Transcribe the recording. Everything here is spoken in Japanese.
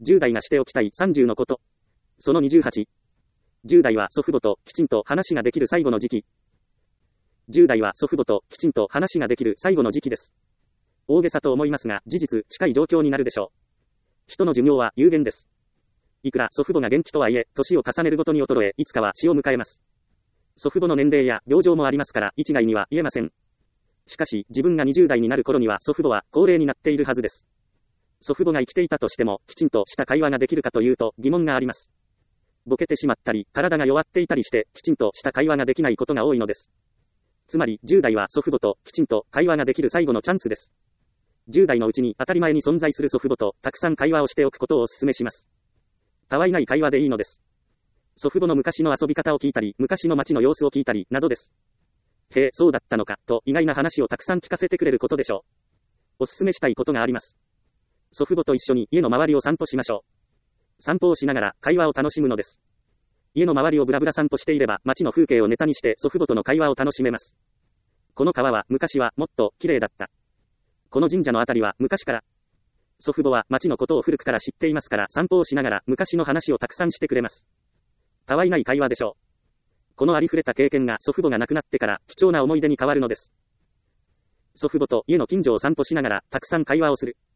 10代がしておきたい30のこと。その28。10代は祖父母ときちんと話ができる最後の時期。10代は祖父母ときちんと話ができる最後の時期です。大げさと思いますが、事実、近い状況になるでしょう。人の寿命は有限です。いくら祖父母が元気とはいえ、年を重ねるごとに衰え、いつかは死を迎えます。祖父母の年齢や病状もありますから、一概には言えません。しかし、自分が20代になる頃には祖父母は高齢になっているはずです。祖父母が生きていたとしても、きちんとした会話ができるかというと疑問があります。ボケてしまったり、体が弱っていたりして、きちんとした会話ができないことが多いのです。つまり、10代は祖父母ときちんと会話ができる最後のチャンスです。10代のうちに当たり前に存在する祖父母とたくさん会話をしておくことをお勧めします。たわいない会話でいいのです。祖父母の昔の遊び方を聞いたり、昔の街の様子を聞いたり、などです。へえ、そうだったのか、と意外な話をたくさん聞かせてくれることでしょう。お勧めしたいことがあります。祖父母と一緒に家の周りを散歩しましょう。散歩をしながら会話を楽しむのです。家の周りをブラブラ散歩していれば、街の風景をネタにして祖父母との会話を楽しめます。この川は昔はもっと綺麗だった。この神社のあたりは昔から。祖父母は町のことを古くから知っていますから、散歩をしながら昔の話をたくさんしてくれます。たわいない会話でしょう。このありふれた経験が祖父母が亡くなってから貴重な思い出に変わるのです。祖父母と家の近所を散歩しながらたくさん会話をする。